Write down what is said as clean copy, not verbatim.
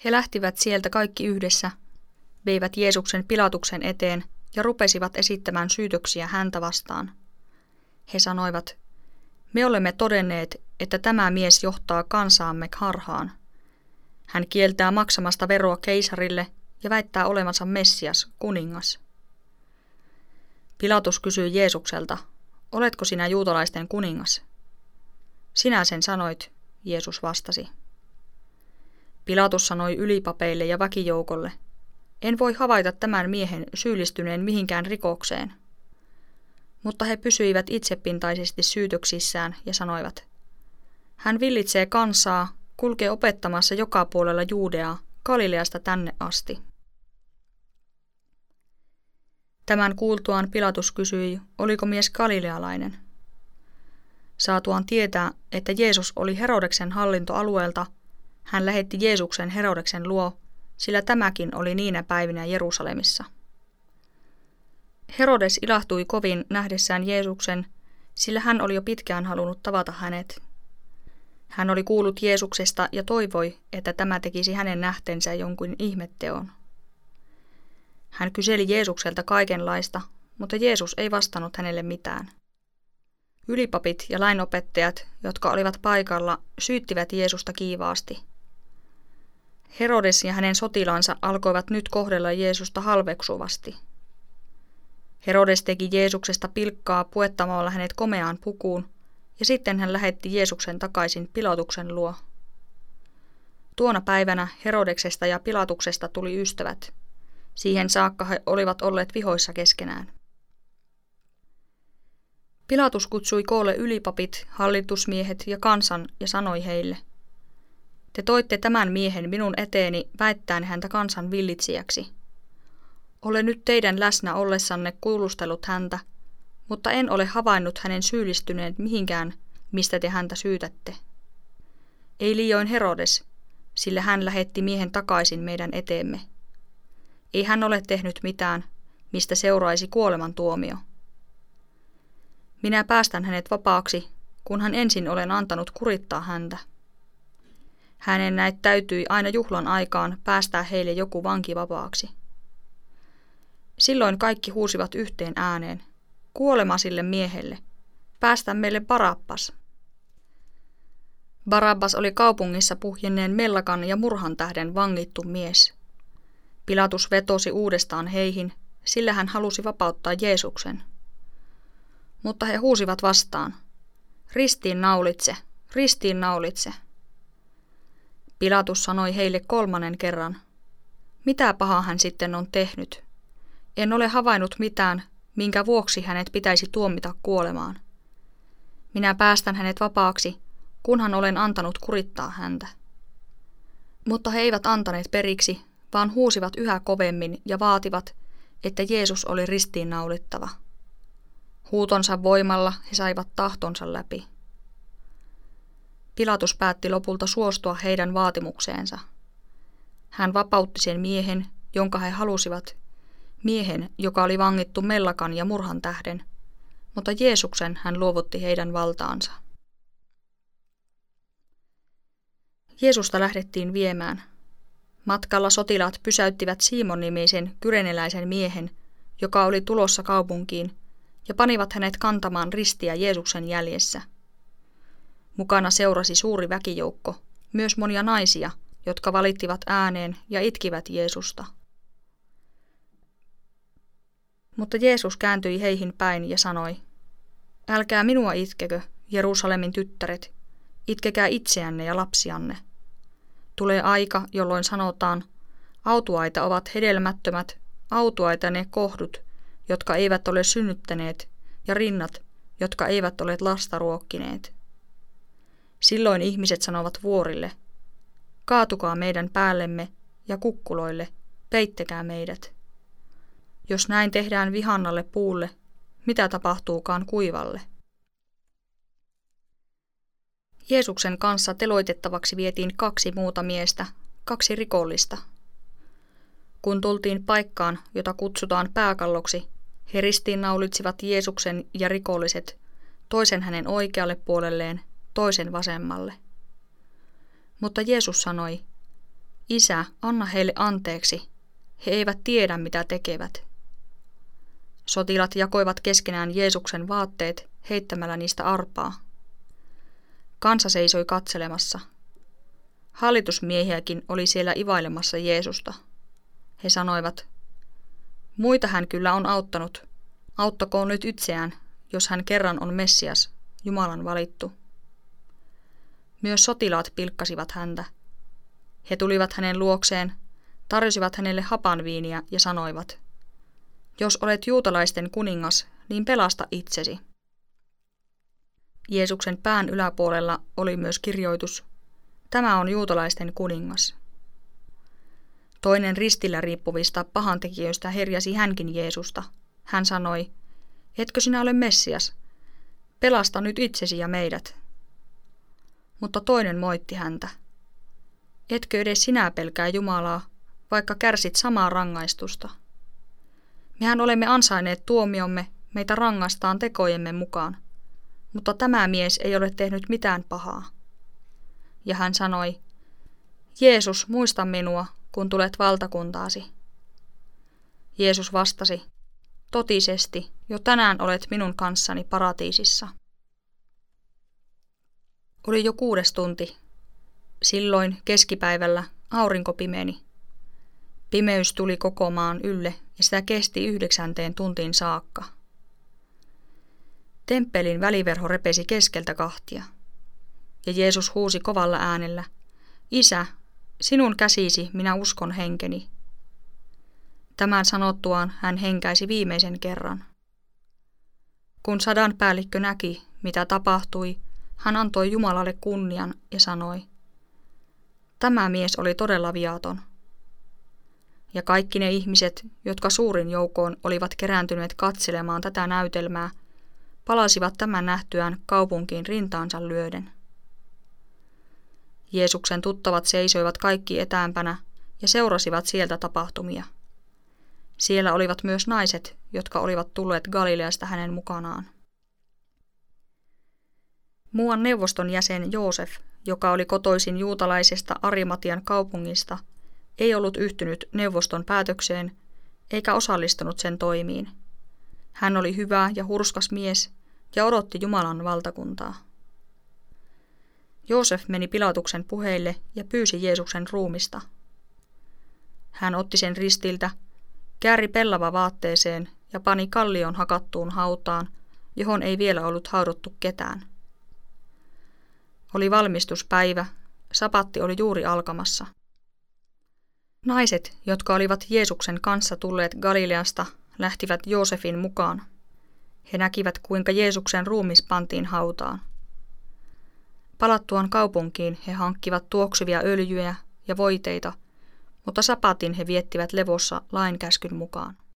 He lähtivät sieltä kaikki yhdessä, veivät Jeesuksen Pilatuksen eteen ja rupesivat esittämään syytöksiä häntä vastaan. He sanoivat, me olemme todenneet, että tämä mies johtaa kansaamme harhaan. Hän kieltää maksamasta veroa keisarille ja väittää olevansa Messias, kuningas. Pilatus kysyi Jeesukselta, oletko sinä juutalaisten kuningas? Sinä sen sanoit, Jeesus vastasi. Pilatus sanoi ylipapeille ja väkijoukolle, en voi havaita tämän miehen syyllistyneen mihinkään rikokseen. Mutta he pysyivät itsepintaisesti syytöksissään ja sanoivat, hän villitsee kansaa, kulkee opettamassa joka puolella Juudeaa, Galileasta tänne asti. Tämän kuultuaan Pilatus kysyi, oliko mies galilealainen. Saatuaan tietää, että Jeesus oli Herodeksen hallintoalueelta, hän lähetti Jeesuksen Herodeksen luo, sillä tämäkin oli niinä päivinä Jerusalemissa. Herodes ilahtui kovin nähdessään Jeesuksen, sillä hän oli jo pitkään halunnut tavata hänet. Hän oli kuullut Jeesuksesta ja toivoi, että tämä tekisi hänen nähtensä jonkun ihmetteon. Hän kyseli Jeesukselta kaikenlaista, mutta Jeesus ei vastannut hänelle mitään. Ylipapit ja lainopettajat, jotka olivat paikalla, syyttivät Jeesusta kiivaasti. Herodes ja hänen sotilaansa alkoivat nyt kohdella Jeesusta halveksuvasti. Herodes teki Jeesuksesta pilkkaa puettamalla hänet komeaan pukuun, ja sitten hän lähetti Jeesuksen takaisin Pilatuksen luo. Tuona päivänä Herodeksesta ja Pilatuksesta tuli ystävät. Siihen saakka he olivat olleet vihoissa keskenään. Pilatus kutsui koolle ylipapit, hallitusmiehet ja kansan ja sanoi heille, te toitte tämän miehen minun eteeni väittäen häntä kansan villitsijäksi. Olen nyt teidän läsnä ollessanne kuulustellut häntä, mutta en ole havainnut hänen syyllistyneen mihinkään, mistä te häntä syytätte. Ei liioin Herodes, sillä hän lähetti miehen takaisin meidän eteemme. Ei hän ole tehnyt mitään, mistä seuraisi kuolemantuomio. Minä päästän hänet vapaaksi, kunhan ensin olen antanut kurittaa häntä. Hänen näet täytyi aina juhlan aikaan päästää heille joku vanki vapaaksi. Silloin kaikki huusivat yhteen ääneen, kuolema sille miehelle, päästä meille Barabbas. Barabbas oli kaupungissa puhjenneen mellakan ja murhan tähden vangittu mies. Pilatus vetosi uudestaan heihin, sillä hän halusi vapauttaa Jeesuksen. Mutta he huusivat vastaan, ristiin naulitse, ristiin naulitse. Pilatus sanoi heille kolmannen kerran, mitä pahaa hän sitten on tehnyt. En ole havainnut mitään, minkä vuoksi hänet pitäisi tuomita kuolemaan. Minä päästän hänet vapaaksi, kunhan olen antanut kurittaa häntä. Mutta he eivät antaneet periksi, vaan huusivat yhä kovemmin ja vaativat, että Jeesus oli ristiinnaulittava. Huutonsa voimalla he saivat tahtonsa läpi. Pilatus päätti lopulta suostua heidän vaatimukseensa. Hän vapautti sen miehen, jonka he halusivat, miehen, joka oli vangittu mellakan ja murhan tähden, mutta Jeesuksen hän luovutti heidän valtaansa. Jeesusta lähdettiin viemään. Matkalla sotilaat pysäyttivät Simon-nimisen kyreneläisen miehen, joka oli tulossa kaupunkiin, ja panivat hänet kantamaan ristiä Jeesuksen jäljessä. Mukana seurasi suuri väkijoukko, myös monia naisia, jotka valittivat ääneen ja itkivät Jeesusta. Mutta Jeesus kääntyi heihin päin ja sanoi, älkää minua itkekö, Jerusalemin tyttäret, itkekää itseänne ja lapsianne. Tulee aika, jolloin sanotaan, autuaita ovat hedelmättömät, autuaita ne kohdut, jotka eivät ole synnyttäneet, ja rinnat, jotka eivät ole lasta ruokkineet. Silloin ihmiset sanovat vuorille, kaatukaa meidän päällemme ja kukkuloille, peittekää meidät. Jos näin tehdään vihannalle puulle, mitä tapahtuukaan kuivalle? Jeesuksen kanssa teloitettavaksi vietiin 2 muuta miestä, 2 rikollista. Kun tultiin paikkaan, jota kutsutaan pääkalloksi, he ristiinnaulitsivat Jeesuksen ja rikolliset, toisen hänen oikealle puolelleen, toisen vasemmalle. Mutta Jeesus sanoi, Isä, anna heille anteeksi. He eivät tiedä, mitä tekevät. Sotilaat jakoivat keskenään Jeesuksen vaatteet heittämällä niistä arpaa. Kansa seisoi katselemassa. Hallitusmiehiäkin oli siellä ivailemassa Jeesusta. He sanoivat, muita hän kyllä on auttanut. Auttakoon nyt itseään, jos hän kerran on Messias, Jumalan valittu. Myös sotilaat pilkkasivat häntä. He tulivat hänen luokseen, tarjosivat hänelle hapanviiniä ja sanoivat, jos olet juutalaisten kuningas, niin pelasta itsesi. Jeesuksen pään yläpuolella oli myös kirjoitus, tämä on juutalaisten kuningas. Toinen ristillä riippuvista pahantekijöistä herjasi hänkin Jeesusta. Hän sanoi, etkö sinä ole Messias? Pelasta nyt itsesi ja meidät. Mutta toinen moitti häntä. Etkö edes sinä pelkää Jumalaa, vaikka kärsit samaa rangaistusta? Mehän olemme ansainneet tuomiomme, meitä rangaistaan tekojemme mukaan, mutta tämä mies ei ole tehnyt mitään pahaa. Ja hän sanoi, Jeesus, muista minua, kun tulet valtakuntaasi. Jeesus vastasi, totisesti, jo tänään olet minun kanssani paratiisissa. Oli jo 6. tunti. Silloin keskipäivällä aurinko pimeni. Pimeys tuli koko maan ylle ja sitä kesti 9. tuntiin saakka. Temppelin väliverho repesi keskeltä kahtia. Ja Jeesus huusi kovalla äänellä, Isä, sinun käsisi minä uskon henkeni. Tämän sanottuaan hän henkäisi viimeisen kerran. Kun sadanpäällikkö näki, mitä tapahtui, hän antoi Jumalalle kunnian ja sanoi, tämä mies oli todella viaton. Ja kaikki ne ihmiset, jotka suurin joukoon olivat kerääntyneet katselemaan tätä näytelmää, palasivat tämän nähtyään kaupunkiin rintaansa lyöden. Jeesuksen tuttavat seisoivat kaikki etäämpänä ja seurasivat sieltä tapahtumia. Siellä olivat myös naiset, jotka olivat tulleet Galileasta hänen mukanaan. Muuan neuvoston jäsen Joosef, joka oli kotoisin juutalaisesta Arimatian kaupungista, ei ollut yhtynyt neuvoston päätökseen eikä osallistunut sen toimiin. Hän oli hyvä ja hurskas mies ja odotti Jumalan valtakuntaa. Joosef meni Pilatuksen puheille ja pyysi Jeesuksen ruumista. Hän otti sen ristiltä, kääri pellava vaatteeseen ja pani kallion hakattuun hautaan, johon ei vielä ollut haudottu ketään. Oli valmistuspäivä, sapatti oli juuri alkamassa. Naiset, jotka olivat Jeesuksen kanssa tulleet Galileasta, lähtivät Joosefin mukaan. He näkivät, kuinka Jeesuksen ruumis pantiin hautaan. Palattuaan kaupunkiin he hankkivat tuoksuvia öljyjä ja voiteita, mutta sapatin he viettivät levossa lain käskyn mukaan.